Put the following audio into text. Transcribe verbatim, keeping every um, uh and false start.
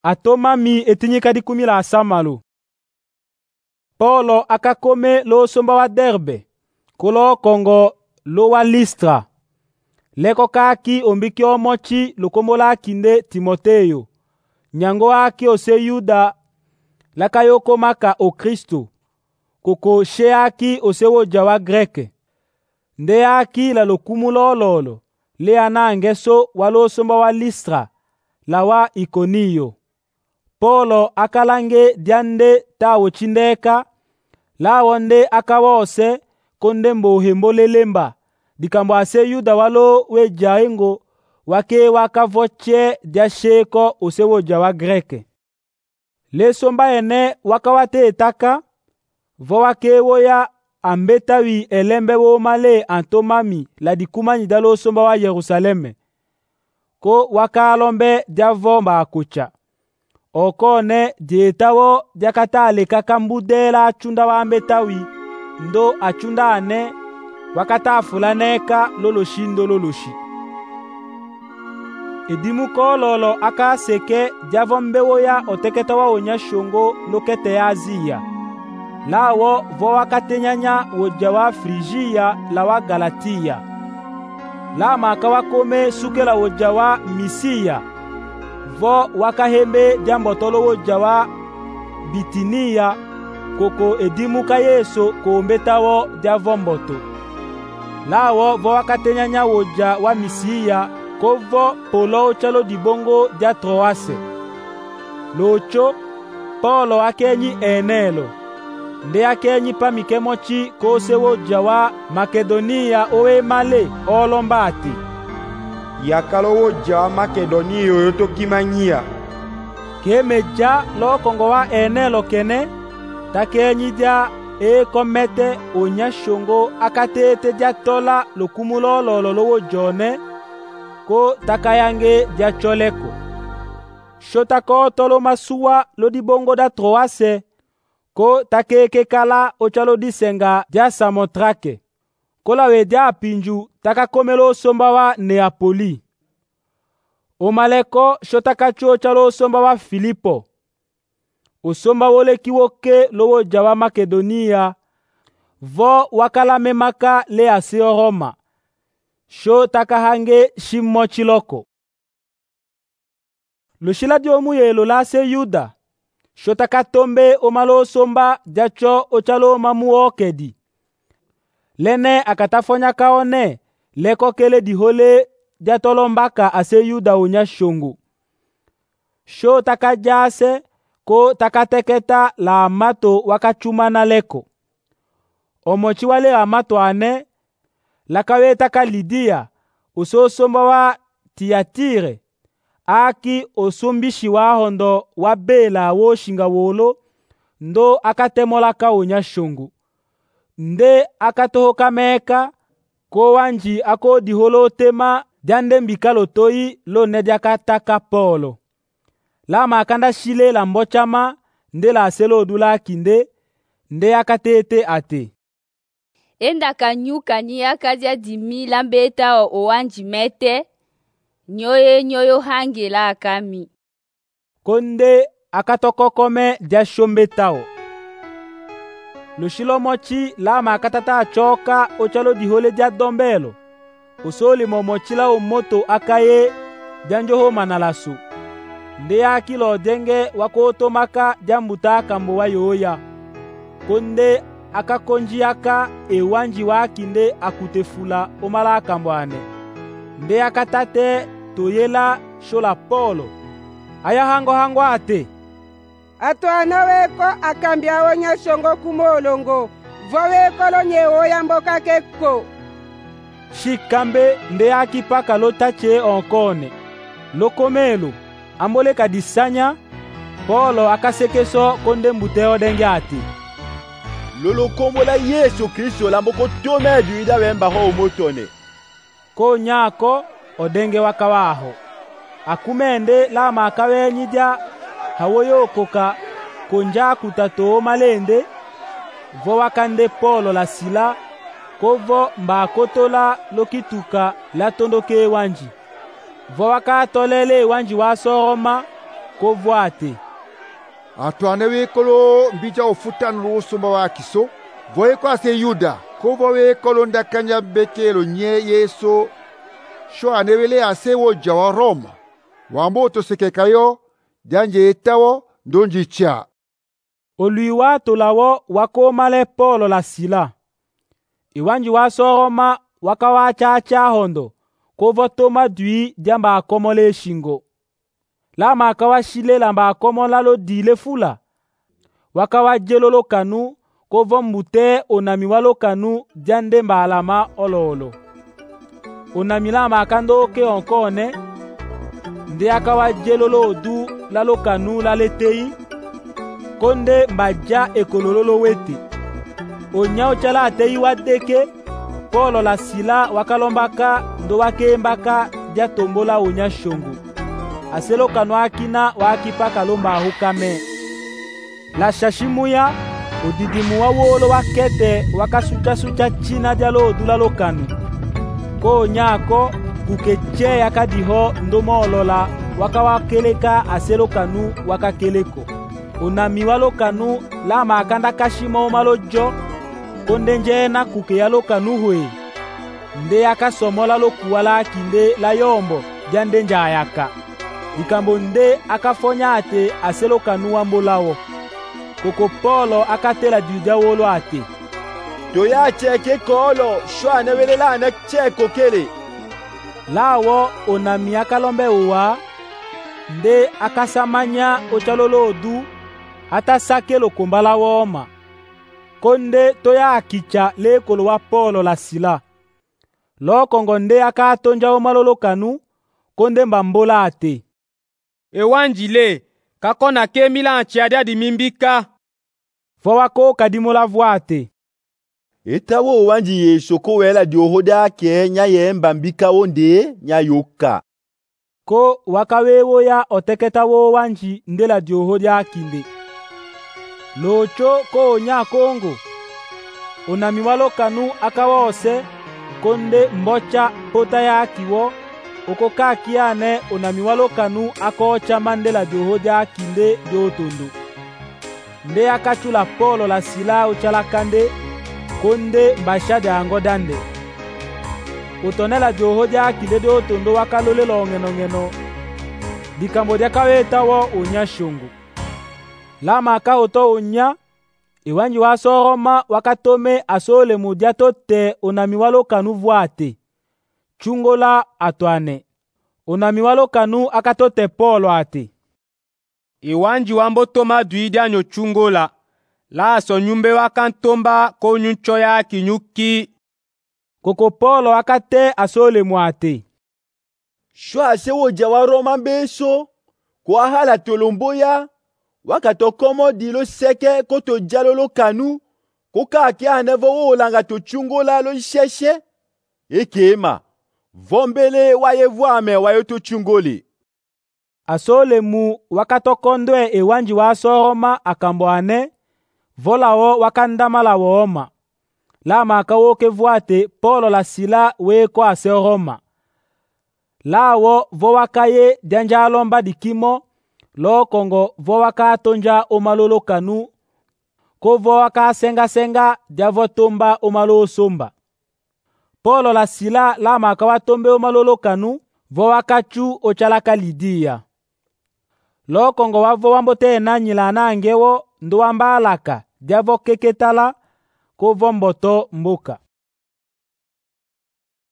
atomami etinyika dikumi la asamalo. Paulo akakome lo somba wa Derbe, kulo kongo lo wa Listra. Leko kaki ombiki omochi lukombola kinde Timoteyo. Nyango aki ose Yuda lakayoko maka o Kristo. Koko she aki ose woja wa Greke. Nde aki la lokumulo lolo. Le anangeso walo somba wa Listra la wa Ikoniyo. Paulo akalange diande tawo chindeka la wonde akawose konde mbohembo lelemba dikambo ase Yuda walo wejaingo wake wakavoche dia sheko ose woja wa Greke. Le somba ene wakawate etaka vo wake woya ambetawi elembe wo male antomami la dikumani dalo somba wa Yerusaleme ko wakalombe dia vomba akucha. Okone dietawo diakata aleka kambudela achunda wa ambetawi ndo achunda ane wakata afulaneka loloshindo loloshi. Edimu kololo aka seke diavombewo ya oteketa wa onya shongo lokete ya Azia. Lawo vo wakatenyanya woja wa Frigia la wa Galatia. La maka wakome sukela woja wa Misia. Vo wakahembe diambotolo woja wa Bitinia koko edimu ka Yesu koombetawo diavomboto. Lawo vo wakatenyanya woja wa Misia kovo polo chalo dibongo dia Troase. Locho Paulo akenyi enelo. Nde akenyi pamike mochi kose woja wa Makedonia owe male olombati. Yakalo woja wa Makedonia yoto kimanyia. Kemeja lo kongo wa enelo kene takenyi dia e komete onya shongo akatete dia tola lokumulo lolo lo jone ko takayange dia choleko. Shota ko tolo masuwa lo dibongo da Troase ko takeke kala ochalo disenga dia Samotrake. Kola we dia pinju takakomelo somba wa Neapoli. Omaleko shota kacho chalo somba wa Filipo. Osomba wole kiwoke lowo jawa Makedonia vo wakala memaka le asio Roma. Sho takahange shimochiloko. Lushila diomu yelo la se Yuda. Sho takatombe omalo somba jacho ochalo mamu okedi. Lene akatafonya kaone leko kele dihole jatolombaka ase Yuda onya shongo. Sho takajase ko takateketa la amato wakachumana leko. Omochi wale amato ane lakawe taka Lidia usosomba wa Tiatire aki osumbishi wa hondo wa bela wo shinga wolo ndo akatemola ka onya shongo. Nde akatohoka meka ko wanji ako diholo tema diande mbikalo toi lo nediakataka Paulo. La makanda shile la mbochama nde la selo dula kinde nde akatete ate. Enda kanyuka ni akaja dimi lambeta o wanji mete nyoye nyoyo hangi la akami. Konde akatokokome dia shombetao. Lushilo mochi la makatata achoka ochalo dihole dia dombelo. Usoli momochila umoto akaye janjoho manalasu. Nde akilo denge wakoto maka jambuta kambo wa yoya. Konde akakonji aka ewanji wa kinde akutefula omala kambo ane. Nde akatate toyela shola Paulo. Aya hango hango ate. Ato anaweko akambia wonya shongo kumolongo. Voweko lo nyewoya mboka keko. Shikambe nde akipaka lo tache onkone. Lokomelo. Ambole kadisanya Paulo akasekeso konde mbuteo denge ati. Lolo kombo la Yesu Kristo la mboko tome duida wemba ho motone. Ko nyako odenge wakawaho. Akumende la makawe nyidia hawoyo koka konja kutato malende vo wakande Paulo la sila kovo mba kotola lokituka la tondoke wanji. Vo wakatolele wanji wa Soroma kovwa ate. Atwane wekolo mbija ofutanu lusumba wa kiso. Voye kwa se Yuda. Kovo wekolo ndakanya bekelo nye Yesu. Sho anewele ase woja wa Roma. Wamboto sekekayo. Janje etawo ndonjicha. Olui watu lawo wakomale Polo la Sila. Iwanji wa soroma wakawacha acha hondo. Kovo toma dui diamba akomole shingo. Lama akawa shile lamba akomola lo dile fula. Wakawa jelolo kanu. Kovo mbute onami walo kanu diande mba alama olo olo. Onami lama akando ke onkone. Nde akawa jelolo odu lalo kanu laletei. Konde mbaja ekolololo wete. Onya ochala atei wadeke. Polo la Sila wakalombaka ndo wakembaka dia tombola onya shongu. Aselo kanu akina wakipa kalomba ahukame. La shashimuya odidimu wa wolo wakete wakasucha sucha china dialo odula lo kanu. Ko onyako kukeche yakadiho ndomo olola wakawakeleka aselo kanu wakakeleko. Onami walo kanu lama akanda kashimo malojo kondenje na kuke yalo kanu hwe. Nde yaka somola lo kuwala kinde la yombo jandenja ayaka. Ikambo nde akafonya ate aselo kanu wambolawo. Koko Polo akatela juda wolo ate. Toya cheke kolo sho anewelela ane cheko kele. Lawo onami akalombe uwa. Nde akasamanya ochalolo odu. Ata sake lo kumbala woma. Konde toya akicha lekolo wa Polo la Sila. Lo kongo nde akatonja omalolo kanu. Konde mbambola ate. Ewanjile kakona kemila anchiadia di mimbika. Fowako kadimola vuate. Etawo wanji Yesu ko wela di ohoda ke nya ye mbambika wonde nya yoka. Ko wakawewo ya oteketa wo wanji ndela di ohoda kinde. Locho ko nya kongo. Onami walo kanu akawose konde mbocha pota ya kiwo. Oko kakiane onami walo kanu akocha mandela di ohoda kinde di otondo. Nde akachula Polo la Sila uchala kande. Konde mbashade ango dande. Utonela johoja kilede otondo wakalole lo ngeno ngeno. Dikambo dia kaweta wo onya shungu. Lama aka oto onya. Iwanji wa soroma wakatome asole mudia tote onami walo kanu vuate. Chungola atwane. Onami walo kanu akatote Polo ate. Iwanji wambo toma duidia nyo chungola. La so nyumbe wakantomba ko nyuncho ya kinyuki. Koko Polo akate asole muate. Shwa se woja wa Roma beso. Kwa hala tolomboya. Wakato komo dilo seke koto jalo lo kanu. Koka akia anevo wo langa to chungola lo sheshe. Ekema. Vombele wayevuame wayoto chungoli. Asole mu wakato kondwe ewanji wa soroma akamboane. Volawo wakandamala wooma. Lama akawoke vuate Polo la Sila weko ase Roma. Lawo vo wakaye dianja alomba dikimo. Lo kongo vo waka tonja omalolo kanu. Ko vo waka senga senga dia vo tomba omalo somba. Polo la Sila lama akawatombe omalolo kanu. Vo waka chu ochalaka Lidia. Lo kongo wavo wambote nanyila nangewo nduwamba alaka. Diavo keketala ko vomboto mboka.